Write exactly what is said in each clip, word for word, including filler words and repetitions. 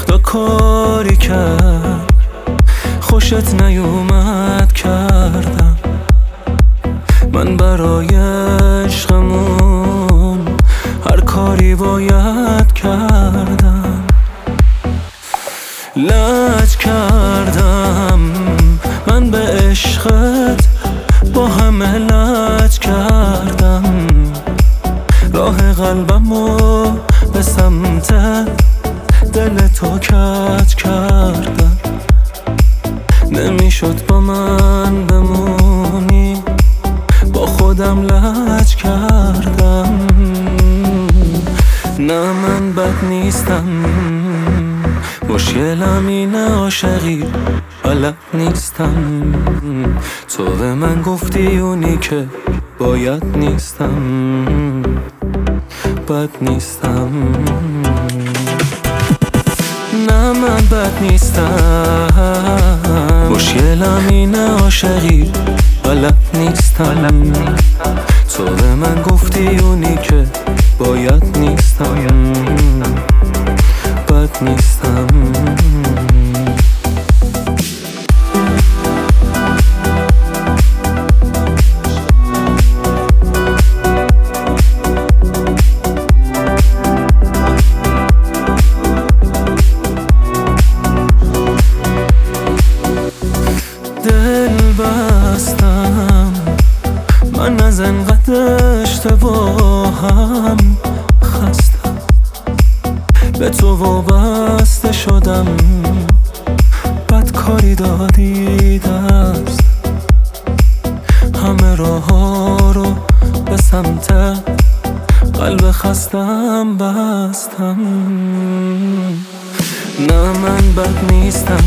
خدا کاری کرد خوشت نیومد کردم من برای عشقمون هر کاری باید کردم. لج کردم من به عشقت با همه لج کردم راه قلبمو به سمت دل تو کج کردم. نمیشد با من بمونی با خودم لج کردم. نه من بد نیستم مشکلم اینه عاشقی بلد نیستم. تو به من گفتی اونی که باید نیستم بد نیستم. نه من بد نیستم مشکلم اینه عاشقی بلد نیستم. تو به من گفتی اونی که باید نیستم بد نیستم. دل بستم من از انقدر اشتباهم خستم به تو وابسته شدم بد کاری دادی دست همه راه ها رو به سمت قلب خستم بستم. نه من بد نیستم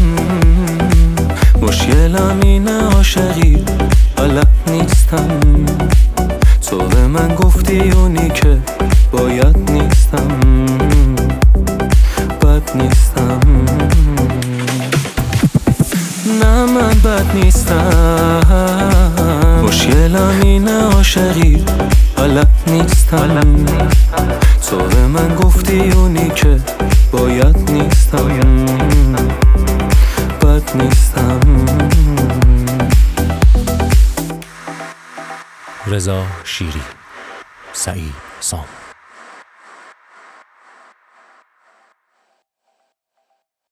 مشکلم اینه عاشقی بلد نیستم. تو به من گفتی اونی که باید نیستم بد نیستم. نه من بد نیستم مشکلم اینه عاشقی بلد نیستم. تو به من گفتی اونی که باید نیستم بد نیستم. رضا شیری، سعید سام.